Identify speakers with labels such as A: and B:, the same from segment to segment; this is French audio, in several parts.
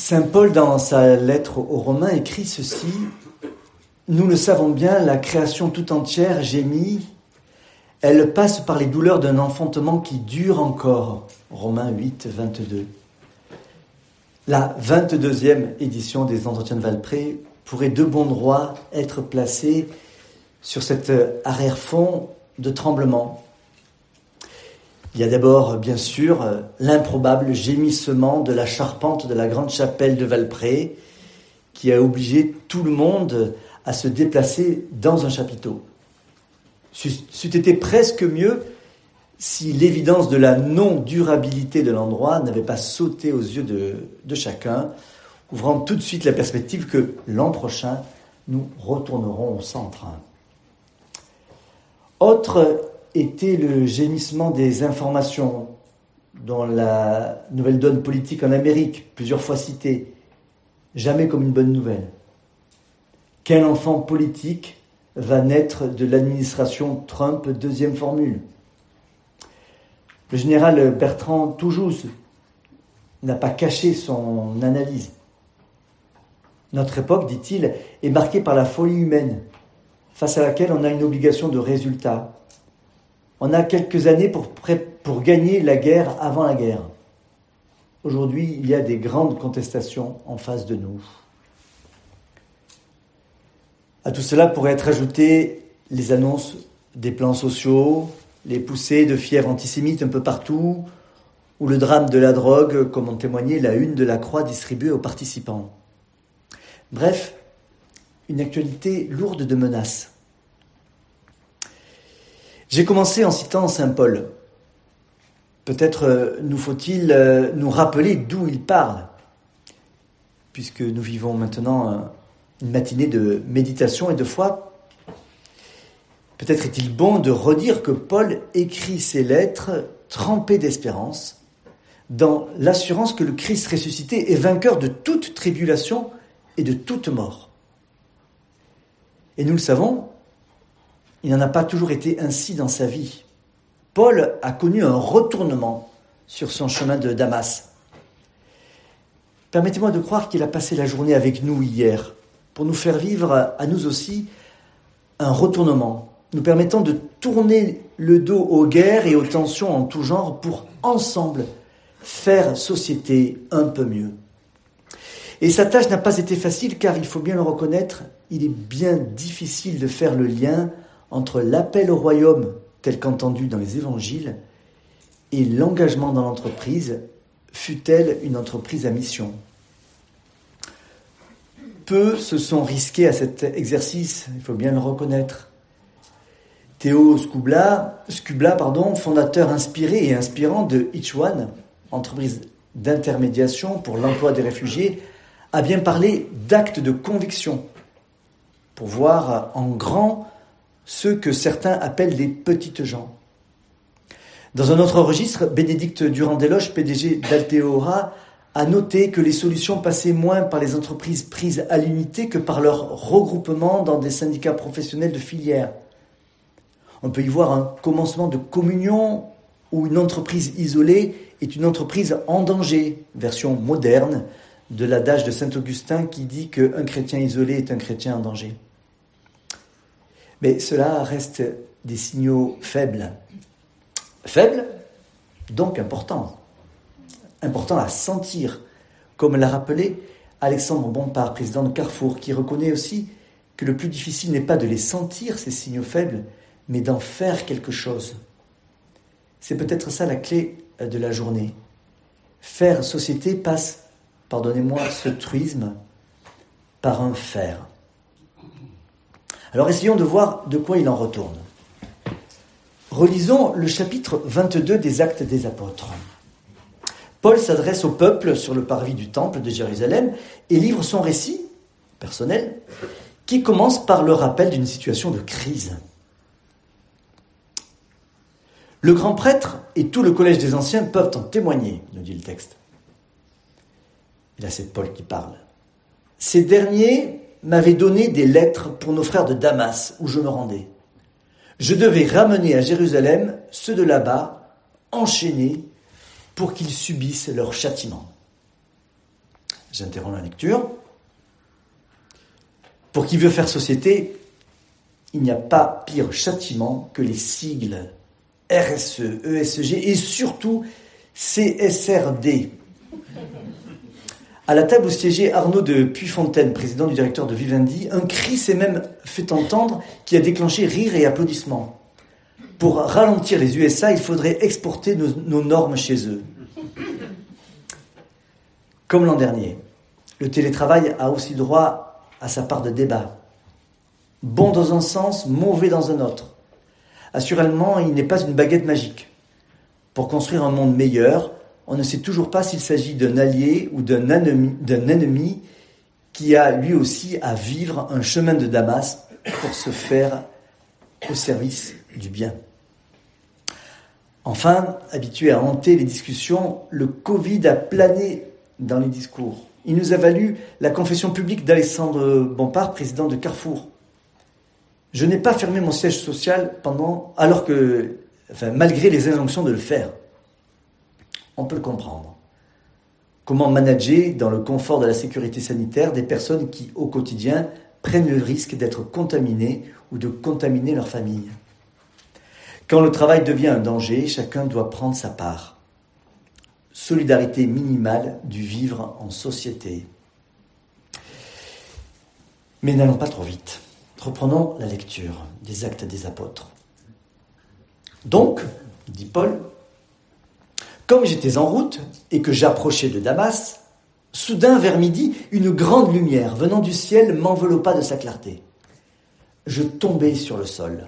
A: Saint Paul, dans sa lettre aux Romains, écrit ceci: « Nous le savons bien, la création tout entière gémit, elle passe par les douleurs d'un enfantement qui dure encore. » Romains 8, 22. La 22e édition des Entretiens de Valpré pourrait de bon droit être placée sur cet arrière-fond de tremblement. Il y a d'abord, bien sûr, l'improbable gémissement de la charpente de la grande chapelle de Valpré qui a obligé tout le monde à se déplacer dans un chapiteau. C'eût été presque mieux si l'évidence de la non-durabilité de l'endroit n'avait pas sauté aux yeux de chacun, ouvrant tout de suite la perspective que l'an prochain, nous retournerons au centre. Autre était le gémissement des informations dans la nouvelle donne politique en Amérique, plusieurs fois citée, jamais comme une bonne nouvelle. Quel enfant politique va naître de l'administration Trump, deuxième formule? Le général Bertrand Toujous n'a pas caché son analyse. Notre époque, dit-il, est marquée par la folie humaine, face à laquelle on a une obligation de résultat. On a quelques années pour gagner la guerre avant la guerre. Aujourd'hui, il y a des grandes contestations en face de nous. À tout cela pourraient être ajoutées les annonces des plans sociaux, les poussées de fièvre antisémite un peu partout, ou le drame de la drogue, comme en témoignait la une de la Croix distribuée aux participants. Bref, une actualité lourde de menaces. J'ai commencé en citant Saint Paul. Peut-être nous faut-il nous rappeler d'où il parle, puisque nous vivons maintenant une matinée de méditation et de foi. Peut-être est-il bon de redire que Paul écrit ses lettres trempées d'espérance, dans l'assurance que le Christ ressuscité est vainqueur de toute tribulation et de toute mort. Et nous le savons, il n'en a pas toujours été ainsi dans sa vie. Paul a connu un retournement sur son chemin de Damas. Permettez-moi de croire qu'il a passé la journée avec nous hier, pour nous faire vivre à nous aussi un retournement, nous permettant de tourner le dos aux guerres et aux tensions en tout genre pour ensemble faire société un peu mieux. Et sa tâche n'a pas été facile car, il faut bien le reconnaître, il est bien difficile de faire le lien entre l'appel au royaume tel qu'entendu dans les évangiles et l'engagement dans l'entreprise, fût-elle une entreprise à mission. Peu se sont risqués à cet exercice, il faut bien le reconnaître. Théo Skubla, fondateur inspiré et inspirant de Each One, entreprise d'intermédiation pour l'emploi des réfugiés, a bien parlé d'actes de conviction pour voir en grand ceux que certains appellent les petites gens. Dans un autre registre, Bénédicte Durand-Desloges, PDG d'Alteora, a noté que les solutions passaient moins par les entreprises prises à l'unité que par leur regroupement dans des syndicats professionnels de filière. On peut y voir un commencement de communion où une entreprise isolée est une entreprise en danger, version moderne de l'adage de Saint-Augustin qui dit qu'un chrétien isolé est un chrétien en danger. Mais cela reste des signaux faibles. Faibles, donc importants. Importants à sentir, comme l'a rappelé Alexandre Bompard, président de Carrefour, qui reconnaît aussi que le plus difficile n'est pas de les sentir, ces signaux faibles, mais d'en faire quelque chose. C'est peut-être ça la clé de la journée. Faire société passe, pardonnez-moi ce truisme, par un faire. Alors essayons de voir de quoi il en retourne. Relisons le chapitre 22 des Actes des Apôtres. Paul s'adresse au peuple sur le parvis du temple de Jérusalem et livre son récit personnel qui commence par le rappel d'une situation de crise. Le grand prêtre et tout le collège des anciens peuvent en témoigner, nous dit le texte. Et là, c'est Paul qui parle. Ces derniers m'avaient donné des lettres pour nos frères de Damas, où je me rendais. Je devais ramener à Jérusalem ceux de là-bas, enchaînés, pour qu'ils subissent leur châtiment. J'interromps la lecture. Pour qui veut faire société, il n'y a pas pire châtiment que les sigles RSE, ESG et surtout CSRD. À la table où siégeait Arnaud de Puyfontaine, président du directeur de Vivendi, un cri s'est même fait entendre qui a déclenché rire et applaudissements. Pour ralentir les USA, il faudrait exporter nos normes chez eux. Comme l'an dernier, le télétravail a aussi droit à sa part de débat. Bon dans un sens, mauvais dans un autre. Assurément, il n'est pas une baguette magique. Pour construire un monde meilleur, on ne sait toujours pas s'il s'agit d'un allié ou d'un ennemi qui a lui aussi à vivre un chemin de Damas pour se faire au service du bien. Enfin, habitué à hanter les discussions, le Covid a plané dans les discours. Il nous a valu la confession publique d'Alexandre Bompard, président de Carrefour. Je n'ai pas fermé mon siège social malgré les injonctions de le faire. On peut le comprendre. Comment manager dans le confort de la sécurité sanitaire des personnes qui, au quotidien, prennent le risque d'être contaminées ou de contaminer leur famille. Quand le travail devient un danger, chacun doit prendre sa part. Solidarité minimale du vivre en société. Mais n'allons pas trop vite. Reprenons la lecture des Actes des Apôtres. Donc, dit Paul, comme j'étais en route et que j'approchais de Damas, soudain vers midi, une grande lumière venant du ciel m'enveloppa de sa clarté. Je tombai sur le sol.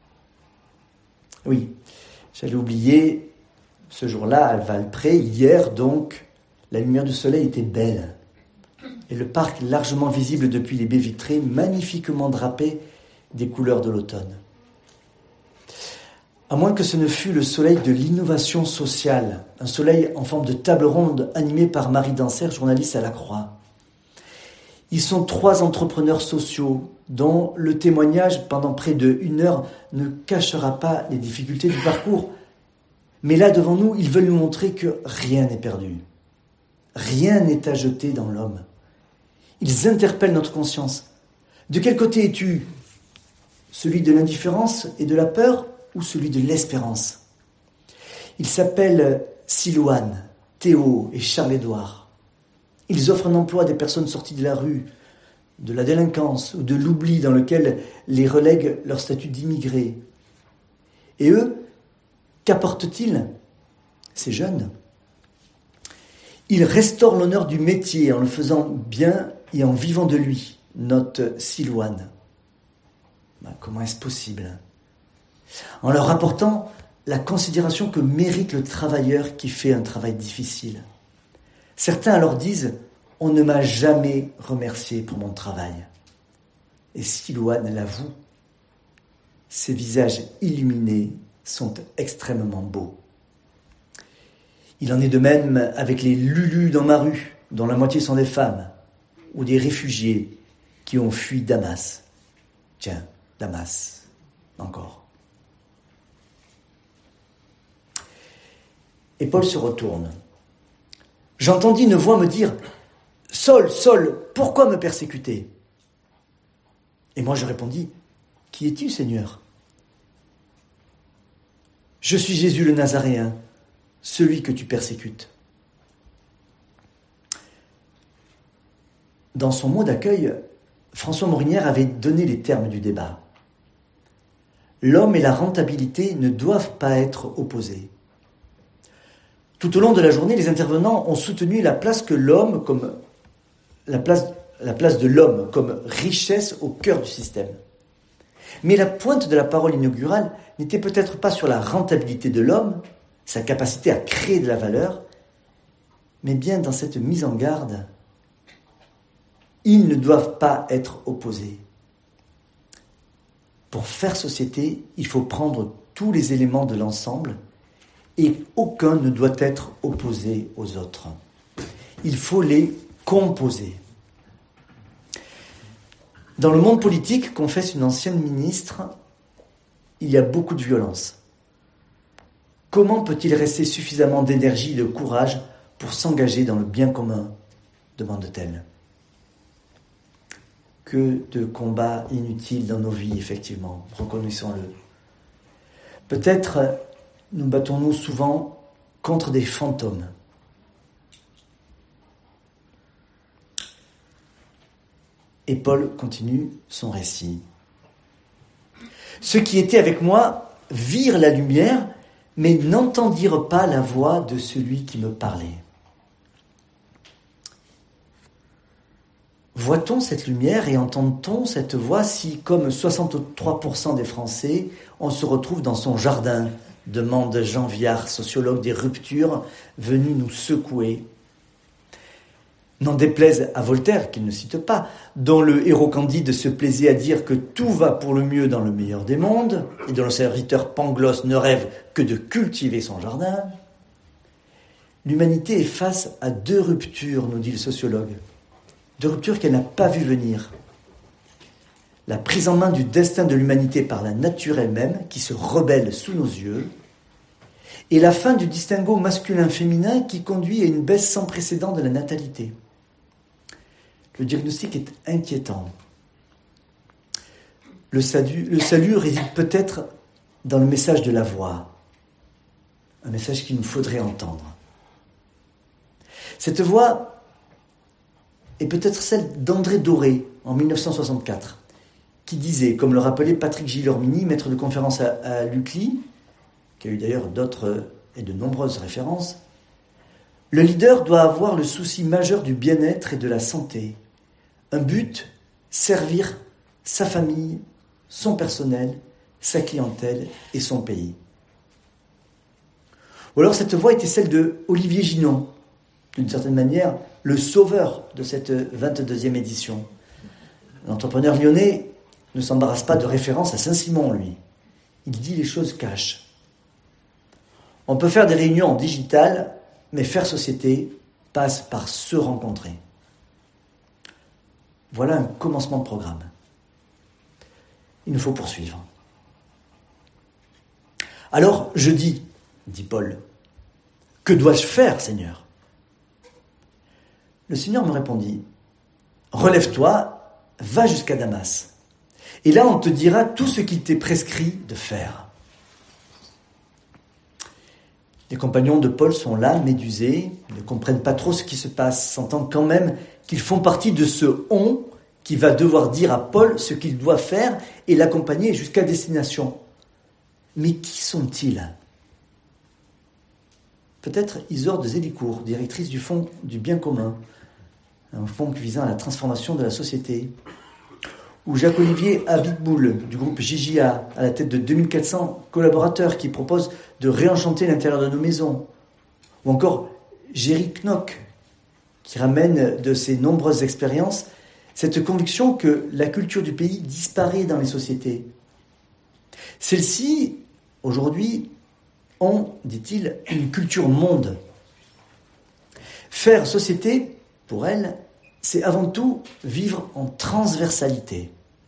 A: Oui, j'allais oublier, ce jour-là, à Valpré, hier donc, la lumière du soleil était belle. Et le parc largement visible depuis les baies vitrées, magnifiquement drapé des couleurs de l'automne. À moins que ce ne fût le soleil de l'innovation sociale, un soleil en forme de table ronde animé par Marie Danser, journaliste à La Croix. Ils sont 3 entrepreneurs sociaux dont le témoignage pendant près de 1 heure ne cachera pas les difficultés du parcours. Mais là, devant nous, ils veulent nous montrer que rien n'est perdu. Rien n'est à jeter dans l'homme. Ils interpellent notre conscience. De quel côté es-tu ? Celui de l'indifférence et de la peur ou celui de l'espérance ? Ils s'appellent Silouane, Théo et Charles-Édouard. Ils offrent un emploi à des personnes sorties de la rue, de la délinquance ou de l'oubli dans lequel les relègue leur statut d'immigrés. Et eux, qu'apportent-ils, ces jeunes ? Ils restaurent l'honneur du métier en le faisant bien et en vivant de lui, note Silouane. Comment est-ce possible ? En leur apportant la considération que mérite le travailleur qui fait un travail difficile. Certains alors disent « On ne m'a jamais remercié pour mon travail ». Et Silouane l'avoue, ces visages illuminés sont extrêmement beaux. Il en est de même avec les lulus dans ma rue, dont la moitié sont des femmes, ou des réfugiés qui ont fui Damas. Tiens, Damas, encore. Et Paul se retourne. J'entendis une voix me dire « Saul, Saul, pourquoi me persécuter ?» Et moi je répondis « Qui es-tu, Seigneur ?» « Je suis Jésus le Nazaréen, celui que tu persécutes. » Dans son mot d'accueil, François Morinière avait donné les termes du débat. L'homme et la rentabilité ne doivent pas être opposés. Tout au long de la journée, les intervenants ont soutenu la place de l'homme comme richesse au cœur du système. Mais la pointe de la parole inaugurale n'était peut-être pas sur la rentabilité de l'homme, sa capacité à créer de la valeur, mais bien dans cette mise en garde. Ils ne doivent pas être opposés. Pour faire société, il faut prendre tous les éléments de l'ensemble et aucun ne doit être opposé aux autres. Il faut les composer. Dans le monde politique, confesse une ancienne ministre, il y a beaucoup de violence. Comment peut-il rester suffisamment d'énergie et de courage pour s'engager dans le bien commun demande-t-elle. Que de combats inutiles dans nos vies, effectivement, reconnaissons-le. Peut-être nous battons-nous souvent contre des fantômes. Et Paul continue son récit. Ceux qui étaient avec moi virent la lumière, mais n'entendirent pas la voix de celui qui me parlait. Voit-on cette lumière et entend-on cette voix si, comme 63% des Français, on se retrouve dans son jardin, demande Jean Viard, sociologue des ruptures, venu nous secouer. N'en déplaise à Voltaire, qu'il ne cite pas, dont le héros Candide se plaisait à dire que tout va pour le mieux dans le meilleur des mondes, et dont le serviteur Pangloss ne rêve que de cultiver son jardin. L'humanité est face à deux ruptures, nous dit le sociologue. Deux ruptures qu'elle n'a pas vues venir. La prise en main du destin de l'humanité par la nature elle-même, qui se rebelle sous nos yeux, et la fin du distinguo masculin-féminin qui conduit à une baisse sans précédent de la natalité. Le diagnostic est inquiétant. Le salut réside peut-être dans le message de la voix, un message qu'il nous faudrait entendre. Cette voix est peut-être celle d'André Doré, en 1964, qui disait, comme le rappelait Patrick Gillormini, maître de conférence à l'UCLI, qui a eu d'ailleurs d'autres et de nombreuses références, le leader doit avoir le souci majeur du bien-être et de la santé. Un but, servir sa famille, son personnel, sa clientèle et son pays. Ou alors cette voix était celle de Olivier Ginon, d'une certaine manière, le sauveur de cette 22e édition. L'entrepreneur lyonnais ne s'embarrasse pas de référence à Saint-Simon, lui. Il dit les choses cash. On peut faire des réunions en digital, mais faire société passe par se rencontrer. Voilà un commencement de programme. Il nous faut poursuivre. Alors, je dis, dit Paul, que dois-je faire, Seigneur ? Le Seigneur me répondit, relève-toi, va jusqu'à Damas. Et là, on te dira tout ce qu'il t'est prescrit de faire. Les compagnons de Paul sont là, médusés, ne comprennent pas trop ce qui se passe, sentant quand même qu'ils font partie de ce « on » qui va devoir dire à Paul ce qu'il doit faire et l'accompagner jusqu'à destination. Mais qui sont-ils ? Peut-être Isolde Zélicourt, directrice du Fonds du bien commun, un fonds visant à la transformation de la société. Ou Jacques-Olivier Abitboul, du groupe JJA, à la tête de 2400 collaborateurs qui proposent de réenchanter l'intérieur de nos maisons. Ou encore Géry Knock, qui ramène de ses nombreuses expériences cette conviction que la culture du pays disparaît dans les sociétés. Celles-ci, aujourd'hui, ont, dit-il, une culture monde. Faire société, pour elles, c'est avant tout vivre en transversalité.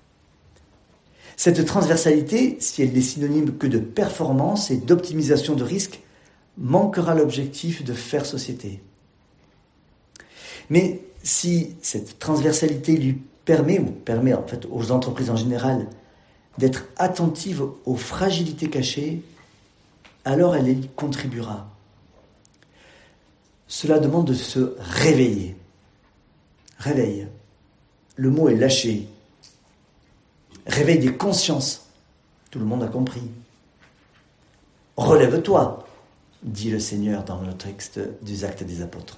A: Cette transversalité, si elle n'est synonyme que de performance et d'optimisation de risque, manquera l'objectif de faire société. Mais si cette transversalité lui permet en fait aux entreprises en général, d'être attentives aux fragilités cachées, alors elle y contribuera. Cela demande de se réveiller. Réveil. Le mot est lâché. Réveil des consciences. Tout le monde a compris. Relève-toi, dit le Seigneur dans le texte des Actes des Apôtres.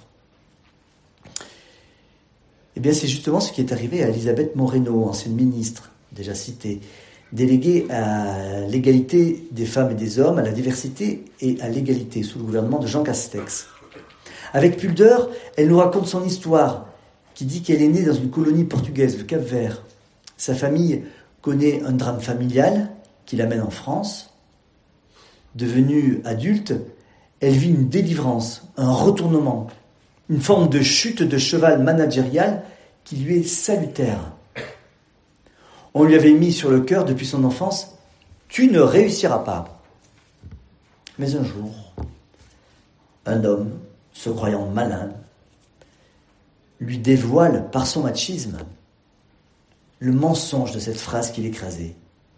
A: Eh bien, c'est justement ce qui est arrivé à Elisabeth Moreno, ancienne ministre, déjà citée, déléguée à l'égalité des femmes et des hommes, à la diversité et à l'égalité, sous le gouvernement de Jean Castex. Avec pudeur, elle nous raconte son histoire, qui dit qu'elle est née dans une colonie portugaise, le Cap-Vert. Sa famille connaît un drame familial qui l'amène en France. Devenue adulte, elle vit une délivrance, un retournement, une forme de chute de cheval managérial qui lui est salutaire. On lui avait mis sur le cœur depuis son enfance « Tu ne réussiras pas ». Mais un jour, un homme, se croyant malin, lui dévoile par son machisme le mensonge de cette phrase qu'il écrasait.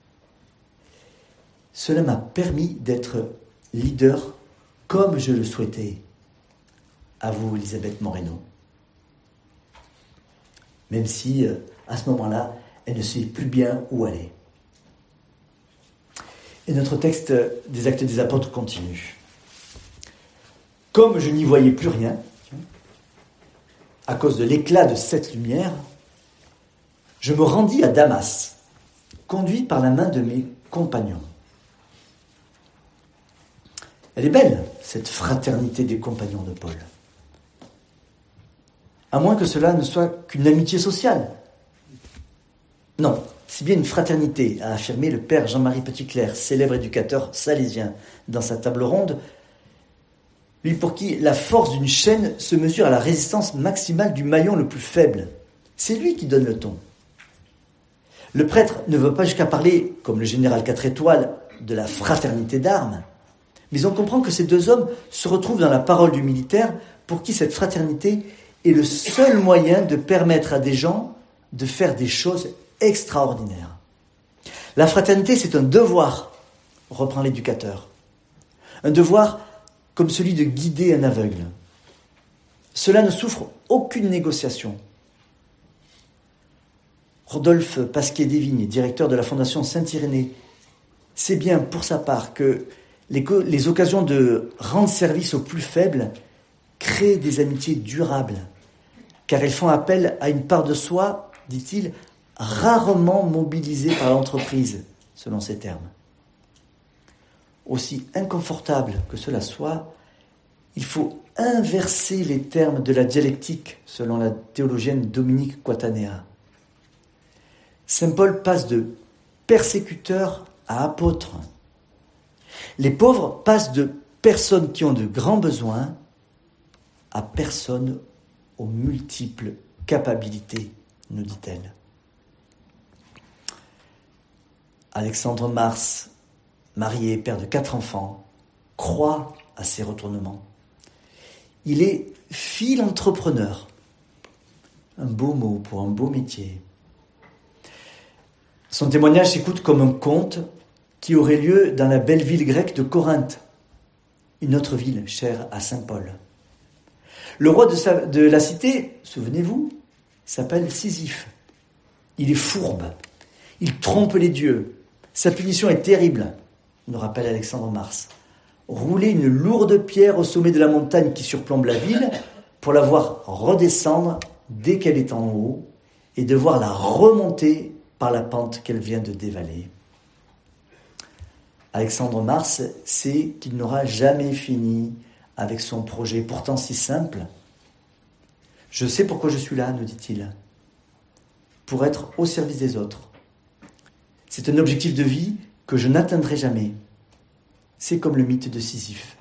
A: Cela m'a permis d'être leader comme je le souhaitais. Avoue Elisabeth Moreno. Même si, à ce moment-là, elle ne sait plus bien où aller. Et notre texte des Actes des Apôtres continue. Comme je n'y voyais plus rien, à cause de l'éclat de cette lumière, je me rendis à Damas, conduit par la main de mes compagnons. Elle est belle, cette fraternité des compagnons de Paul. À moins que cela ne soit qu'une amitié sociale. Non, c'est bien une fraternité, a affirmé le père Jean-Marie Petitclerc, célèbre éducateur salésien, dans sa table ronde, lui pour qui la force d'une chaîne se mesure à la résistance maximale du maillon le plus faible. C'est lui qui donne le ton. Le prêtre ne veut pas jusqu'à parler, comme le général 4 étoiles, de la fraternité d'armes, mais on comprend que ces deux hommes se retrouvent dans la parole du militaire pour qui cette fraternité est le seul moyen de permettre à des gens de faire des choses extraordinaires. La fraternité, c'est un devoir, reprend l'éducateur. Un devoir comme celui de guider un aveugle. Cela ne souffre aucune négociation. Rodolphe Pasquier-Desvignes, directeur de la Fondation Saint-Irénée, sait bien pour sa part que les occasions de rendre service aux plus faibles créent des amitiés durables, car elles font appel à une part de soi, dit-il, rarement mobilisée par l'entreprise, selon ses termes. Aussi inconfortable que cela soit, il faut inverser les termes de la dialectique, selon la théologienne Dominique Quatanea. Saint Paul passe de persécuteur à apôtre. Les pauvres passent de personnes qui ont de grands besoins à personnes aux multiples capacités, nous dit-elle. Alexandre Mars, marié, père de 4 enfants, croit à ces retournements. Il est philanthropreneur. Un beau mot pour un beau métier. Son témoignage s'écoute comme un conte qui aurait lieu dans la belle ville grecque de Corinthe, une autre ville chère à saint Paul. Le roi de la cité, souvenez-vous, s'appelle Sisyphe. Il est fourbe, il trompe les dieux. Sa punition est terrible, nous rappelle Alexandre Mars. Rouler une lourde pierre au sommet de la montagne qui surplombe la ville pour la voir redescendre dès qu'elle est en haut et devoir la remonter par la pente qu'elle vient de dévaler. Alexandre Mars sait qu'il n'aura jamais fini avec son projet, pourtant si simple. Je sais pourquoi je suis là, nous dit-il, pour être au service des autres. C'est un objectif de vie que je n'atteindrai jamais. C'est comme le mythe de Sisyphe.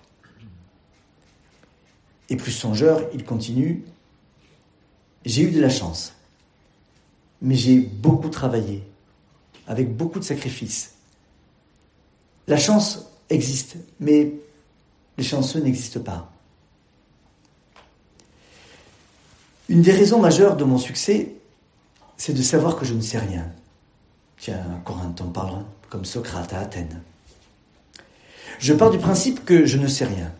A: Et plus songeur, il continue. J'ai eu de la chance, mais j'ai beaucoup travaillé, avec beaucoup de sacrifices. La chance existe, mais les chanceux n'existent pas. Une des raisons majeures de mon succès, c'est de savoir que je ne sais rien. Tiens, à Corinthe, on parle comme Socrate à Athènes. Je pars du principe que je ne sais rien.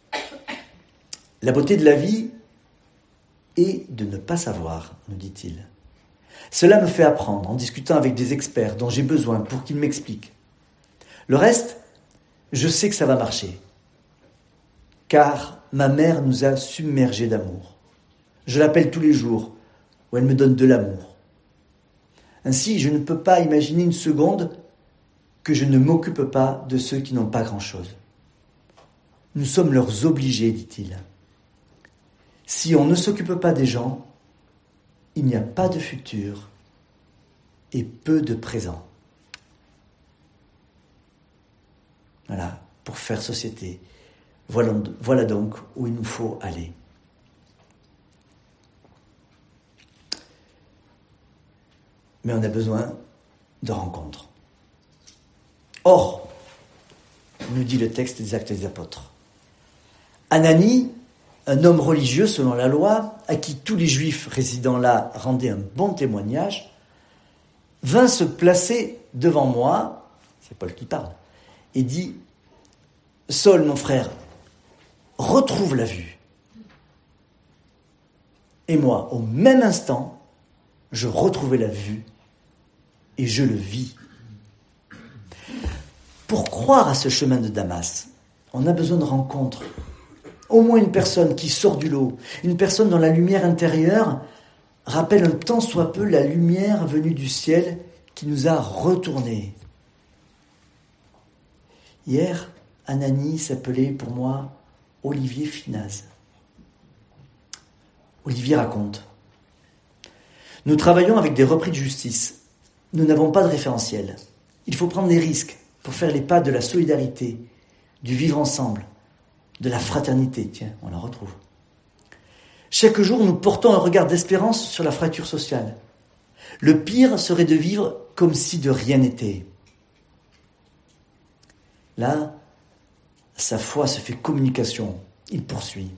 A: La beauté de la vie est de ne pas savoir, nous dit-il. Cela me fait apprendre en discutant avec des experts dont j'ai besoin pour qu'ils m'expliquent. Le reste, je sais que ça va marcher. Car ma mère nous a submergés d'amour. Je l'appelle tous les jours, où elle me donne de l'amour. Ainsi, je ne peux pas imaginer une seconde que je ne m'occupe pas de ceux qui n'ont pas grand-chose. Nous sommes leurs obligés, dit-il. Si on ne s'occupe pas des gens, il n'y a pas de futur et peu de présent. Voilà, pour faire société. Voilà donc où il nous faut aller. Mais on a besoin de rencontres. Or, nous dit le texte des Actes des Apôtres, Ananie un homme religieux selon la loi, à qui tous les juifs résidant là rendaient un bon témoignage, vint se placer devant moi, c'est Paul qui parle, et dit « Saul, mon frère, retrouve la vue. » Et moi, au même instant, je retrouvais la vue et je le vis. Pour croire à ce chemin de Damas, on a besoin de rencontres. Au moins une personne qui sort du lot, une personne dont la lumière intérieure rappelle un tant soit peu la lumière venue du ciel qui nous a retournés. Hier, Anani s'appelait pour moi Olivier Finaz. Olivier raconte. Nous travaillons avec des repris de justice. Nous n'avons pas de référentiel. Il faut prendre des risques pour faire les pas de la solidarité, du vivre ensemble, de la fraternité. Tiens, on la retrouve. Chaque jour, nous portons un regard d'espérance sur la fracture sociale. Le pire serait de vivre comme si de rien n'était. Là, sa foi se fait communication. Il poursuit.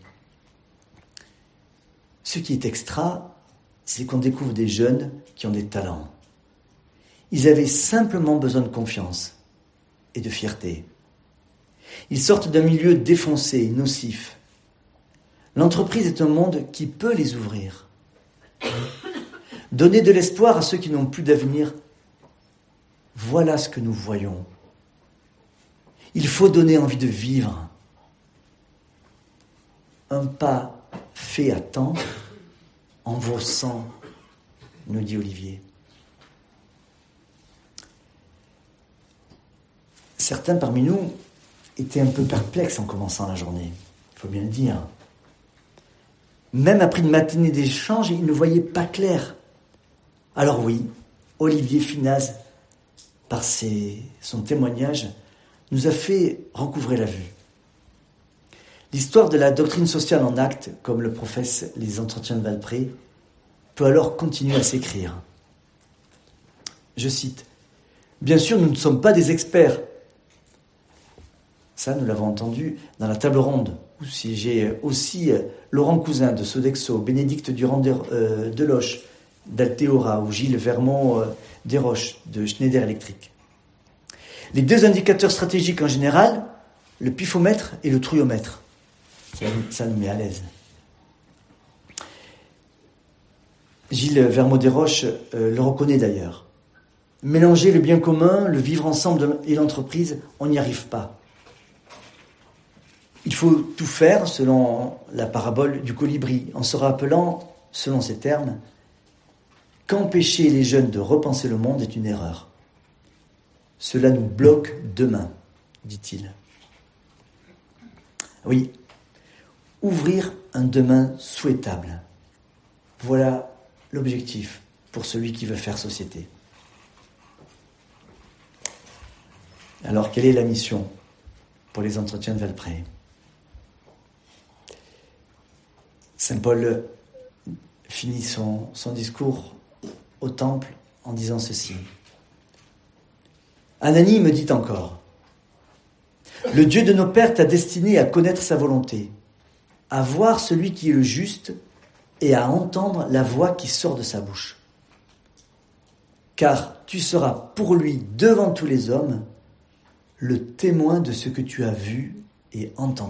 A: Ce qui est extra, c'est qu'on découvre des jeunes qui ont des talents. Ils avaient simplement besoin de confiance et de fierté. Ils sortent d'un milieu défoncé, nocif. L'entreprise est un monde qui peut les ouvrir. Donner de l'espoir à ceux qui n'ont plus d'avenir, voilà ce que nous voyons. Il faut donner envie de vivre. Un pas fait à temps en vaut 100, nous dit Olivier. Certains parmi nous étaient un peu perplexes en commençant la journée, il faut bien le dire. Même après une matinée d'échange, ils ne voyaient pas clair. Alors oui, Olivier Finaz, par son témoignage, nous a fait recouvrer la vue. L'histoire de la doctrine sociale en actes, comme le professent les entretiens de Valpré, peut alors continuer à s'écrire. Je cite, « Bien sûr, nous ne sommes pas des experts. » Ça, nous l'avons entendu dans la table ronde, où siégeaient aussi Laurent Cousin de Sodexo, Bénédicte Durand-Deloche d'Alteora ou Gilles Vermont-Desroches de Schneider Electric. Les deux indicateurs stratégiques en général, le pifomètre et le trouillomètre. Ça nous met à l'aise. Gilles Vermont-Desroches le reconnaît d'ailleurs. Mélanger le bien commun, le vivre ensemble et l'entreprise, on n'y arrive pas. Il faut tout faire selon la parabole du colibri, en se rappelant, selon ces termes, qu'empêcher les jeunes de repenser le monde est une erreur. Cela nous bloque demain, dit-il. Oui, ouvrir un demain souhaitable. Voilà l'objectif pour celui qui veut faire société. Alors, quelle est la mission pour les entretiens de Valpré ? Saint Paul finit son discours au temple en disant ceci. Anani me dit encore, « Le Dieu de nos pères t'a destiné à connaître sa volonté, à voir celui qui est le juste et à entendre la voix qui sort de sa bouche. Car tu seras pour lui devant tous les hommes le témoin de ce que tu as vu et entendu. »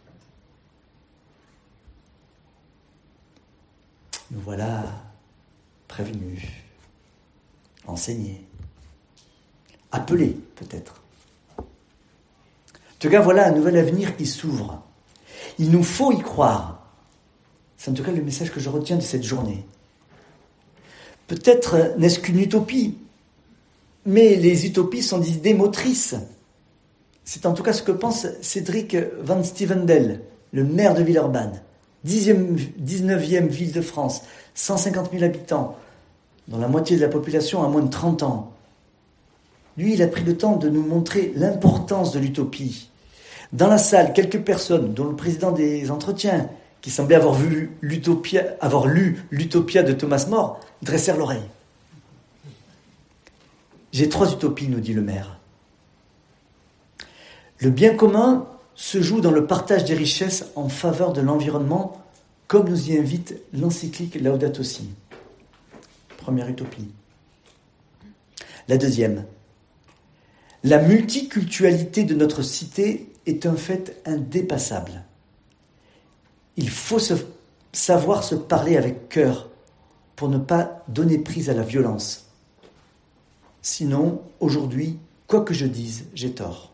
A: Nous voilà prévenus, enseignés, appelés peut-être. En tout cas, voilà un nouvel avenir qui s'ouvre. Il nous faut y croire. C'est en tout cas le message que je retiens de cette journée. Peut-être n'est-ce qu'une utopie, mais les utopies sont des idées motrices. C'est en tout cas ce que pense Cédric Van Stevendel, le maire de Villeurbanne. 19e ville de France, 150 000 habitants, dont la moitié de la population a moins de 30 ans. Lui, il a pris le temps de nous montrer l'importance de l'utopie. Dans la salle, quelques personnes, dont le président des entretiens, qui semblait avoir lu l'Utopia de Thomas More, dressèrent l'oreille. J'ai 3 utopies, nous dit le maire. Le bien commun se joue dans le partage des richesses en faveur de l'environnement, comme nous y invite l'encyclique Laudato Si. Première utopie. La deuxième. La multiculturalité de notre cité est un fait indépassable. Il faut savoir se parler avec cœur pour ne pas donner prise à la violence. Sinon, aujourd'hui, quoi que je dise, j'ai tort.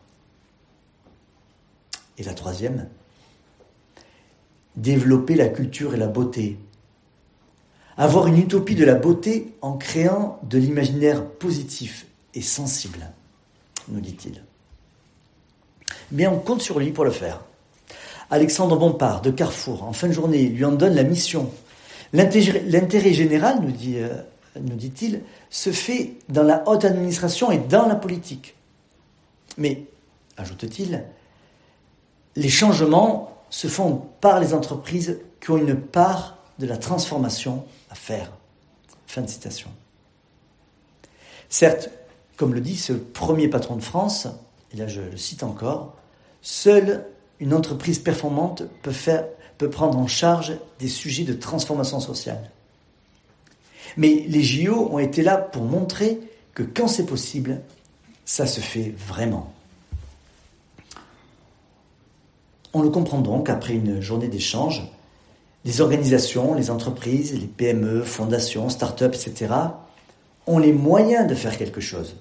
A: Et la troisième, développer la culture et la beauté. Avoir une utopie de la beauté en créant de l'imaginaire positif et sensible, nous dit-il. Mais on compte sur lui pour le faire. Alexandre Bompard de Carrefour, en fin de journée, lui en donne la mission. L'intérêt général, nous dit-il, se fait dans la haute administration et dans la politique. Mais, ajoute-t-il, les changements se font par les entreprises qui ont une part de la transformation à faire. Fin de citation. Certes, comme le dit ce premier patron de France, et là je le cite encore, seule une entreprise performante peut prendre en charge des sujets de transformation sociale. Mais les JO ont été là pour montrer que quand c'est possible, ça se fait vraiment. On le comprend donc après une journée d'échange. Les organisations, les entreprises, les PME, fondations, start-up, etc. ont les moyens de faire quelque chose.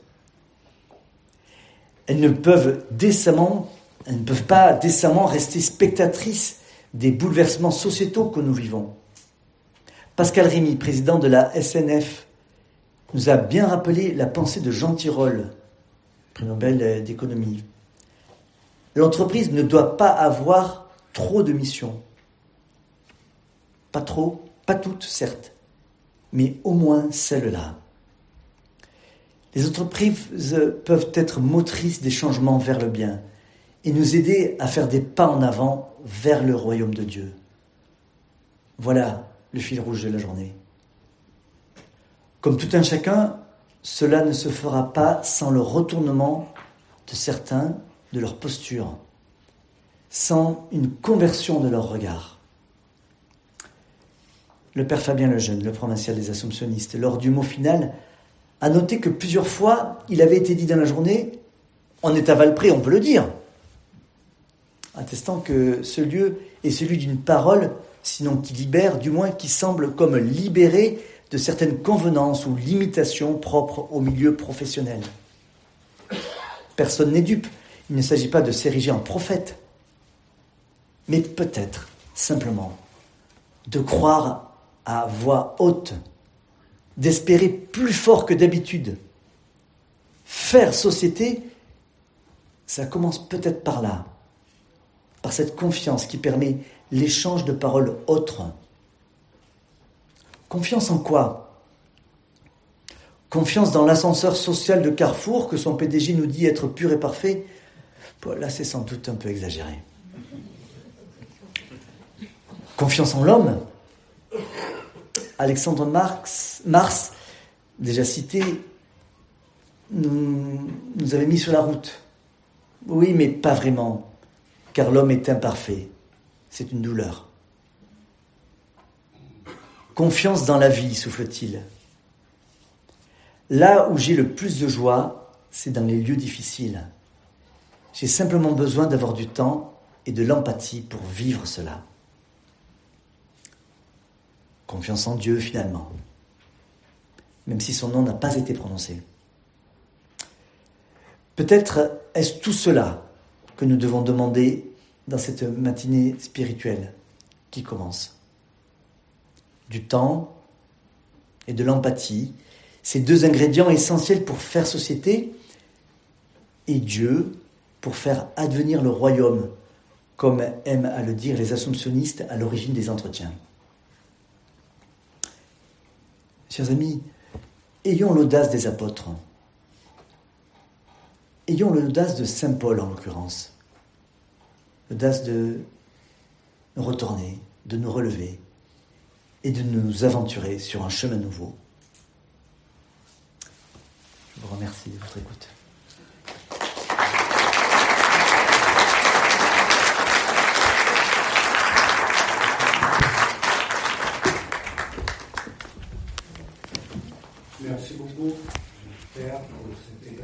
A: Elles ne peuvent pas décemment rester spectatrices des bouleversements sociétaux que nous vivons. Pascal Rémy, président de la SNF, nous a bien rappelé la pensée de Jean Tirole, prix Nobel d'économie. L'entreprise ne doit pas avoir trop de missions. Pas trop, pas toutes, certes, mais au moins celle-là. Les entreprises peuvent être motrices des changements vers le bien et nous aider à faire des pas en avant vers le royaume de Dieu. Voilà le fil rouge de la journée. Comme tout un chacun, cela ne se fera pas sans le retournement de certains, de leur posture, sans une conversion de leur regard. Le père Fabien Lejeune, le provincial des Assomptionnistes, lors du mot final, a noté que plusieurs fois, il avait été dit dans la journée « on est à Valpré, on peut le dire », attestant que ce lieu est celui d'une parole, sinon qui libère, du moins qui semble comme libérée de certaines convenances ou limitations propres au milieu professionnel. Personne n'est dupe, il ne s'agit pas de s'ériger en prophète, mais peut-être, simplement, de croire à voix haute, d'espérer plus fort que d'habitude. Faire société, ça commence peut-être par là, par cette confiance qui permet l'échange de paroles autres. Confiance en quoi ? Confiance dans l'ascenseur social de Carrefour que son PDG nous dit être pur et parfait ? Bon, là, c'est sans doute un peu exagéré. Confiance en l'homme ? Alexandre Mars, déjà cité, nous avait mis sur la route. Oui, mais pas vraiment, car l'homme est imparfait. C'est une douleur. Confiance dans la vie, souffle-t-il. Là où j'ai le plus de joie, c'est dans les lieux difficiles. J'ai simplement besoin d'avoir du temps et de l'empathie pour vivre cela. Confiance en Dieu, finalement, même si son nom n'a pas été prononcé. Peut-être est-ce tout cela que nous devons demander dans cette matinée spirituelle qui commence. Du temps et de l'empathie, ces deux ingrédients essentiels pour faire société, et Dieu pour faire advenir le royaume, comme aiment à le dire les assomptionnistes à l'origine des entretiens. Chers amis, ayons l'audace des apôtres. Ayons l'audace de Saint Paul en l'occurrence. L'audace de nous retourner, de nous relever et de nous aventurer sur un chemin nouveau. Je vous remercie de votre écoute.
B: Merci beaucoup, Père, pour cette